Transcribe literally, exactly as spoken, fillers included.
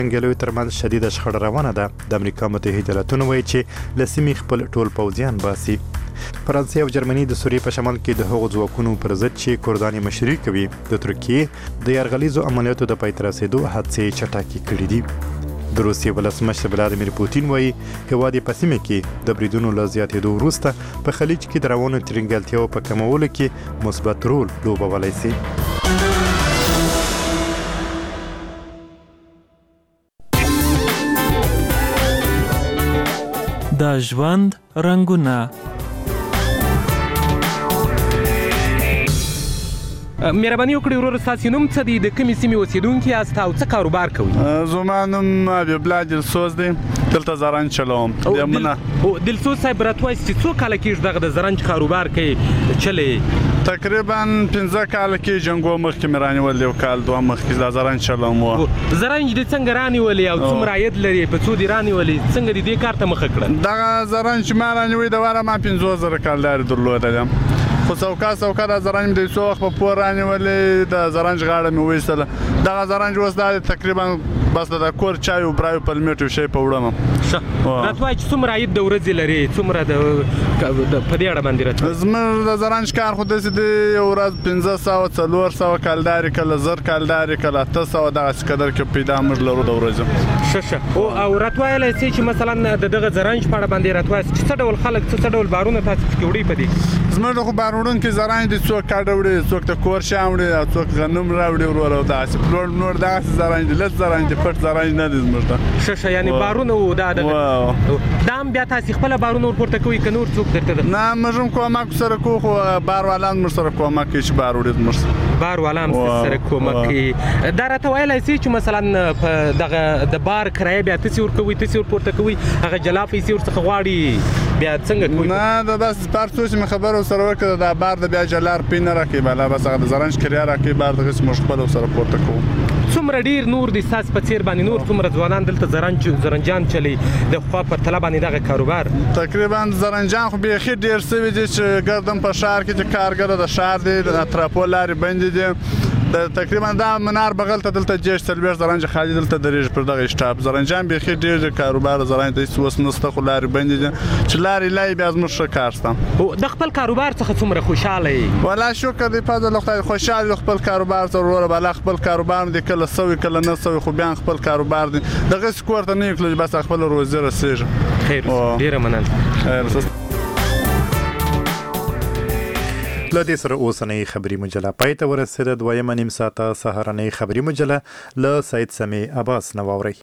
انګلیو ترمنځ شدیده شخړه روانه ده. د امریکا متحده ایالاتونو وایي چې له سیمې خپل ټول پوځیان باسي. فرانسې او جرمني د سوریې په شمال کې د هغو ځواکونو پر ضد چې کردان یې مشري کوي د ترکیې د یرغلیزو عملیاتو د پای ته رسېدو هڅې چټکې کړي دي. د روسیې ولسمشر ولادیمیر پوتین وایي هېواد یې په سیمه کې د بریدونو له زیاتېدو وروسته په خلیج کې د روانو ترنګلتیاو په کمولو کې مثبت رول لوبولی سي. د ژوند رنګونه. مهرباني وکړئ ورور ستاسو نوم څه دی؟ د کومې سیمې اوسېدونکي یاست او څه کاروبار کوئ؟ زما نوم حبیب الله دلسوز دی، دلته زرنج چلوم. دلسوز صاحب راته وایاست چې څو کاله کېږي دغه د زرنج کاروبار کوي چلې؟ تقریبا پنځه کاله کې جنګو مخکې مې رانیولې، یو کال دوه مخکې دا زرنج چلوم و. زرنج دې څنګه رانیولې او څومره عاید لري؟ په څو دې رانیولې؟ څنګه دې دې کار ته مخه کړه؟ دغه زرنج چې ما رانیولې د واره ما پنځوس زره کالدارې درلودلې، خو څوکا څوکا د زرنج مې د څو وخت په پور رانیولې، د زرنج غاړه مې وویستله. دغه زرنج اوس دا تقریبا بس د کور چای او برای په لمیټ یو شی په وړم. راته وایه چې څومره عاید د ورځې لري؟ څومره د په دې اړه باندې راته وایه. زموږ د زرنج کار خو داسې دی یو ورځ پنځه سوه څلور سوه کالدارې، کله زر کالدارې، کله اته سوه، دغسې قدر کې پیدا موږ لرو د ورځې. ښه ښه. او راته ویلی سئ چې مثلا د دغه زرنج په اړه باندې راته وایاست چې څه ډول خلک څه ډول بارونه تاسو پکې وړئ په دې؟ زموږ خو بار وړونکي زرنج دي، څوک کاډه وړي، څوک د کور شیان وړي، او څوک غنم راوړي وروره، او داسې پلور نور داسې زرنج دي، لږ زرنج دي، پټ زرنج نه دي زموږ ته. ښه ښه. یعنې بارونه و دا دا هم بیا تاسې خپله بارونه ورپورته کوئ که نور څوک درته ده؟ نه موږ هم کومک سره کوو، خو بار والا هم موږ سره کومک کوي چې بار وړي زموږ سره. بار والا هم سره کومک کوي. دا راته ویلی سئ چې مثلا په دغه د بار کرایه بیا تاسې ورکوئ، تاسې ورپورته کوئ، هغه جلا پیسې ورڅخه غواړي بیا څنګه کوئ؟ نه دا داسې هر څو چې مې خبره ورسره وکړه دا بار د بیا جلا روپۍ نه راکوي، بله بس هغه د زرنج کرایه راکوي، بار دغسې موږ خپله ورسره پورته کوو. څومره ډېر نور د ستاسو په څېر باندې نور څومره ځوانان دلته زرنج زرنجان چلی د خوا په تله باندې دغه کاروبار؟ تقریبا زرنجان خو بیخي ډېر سوي دي چې ګردم په ښار کې چې کارګره د ښار دی، د اطرافو لارې بندې دي. د تقریبا دا منار بغل ته دلته جیش څلوېښت زرنج خالي دلته درېږي پر دغه اسټاپ. زرنجان بیخي ډېر د کاروبار زرنج ته هېڅ اوس نشته، خو لارې بندې دي چې لارې لایې بیا زموږ ښه کار شته. د خپل کاروبار څخه څومره خوشحاله یې؟ والله شکر دی فضل خدای، خوشحال یو خپل کاروبار ته وروره. بالا خپل کاروبار دی، کله سوي کله نه سوي، خو بیا خپل کاروبار دی. دغسې کور ته نه یو کله بس خپله روزي رسېږي. خیر ډېره مننه. خیر. له دې سره اوسنۍ خبري مجله پای ته ورسېده. دویمه نیم ساعته سهارنۍ خبري مجله له سید سمیع عباس نه واورئ.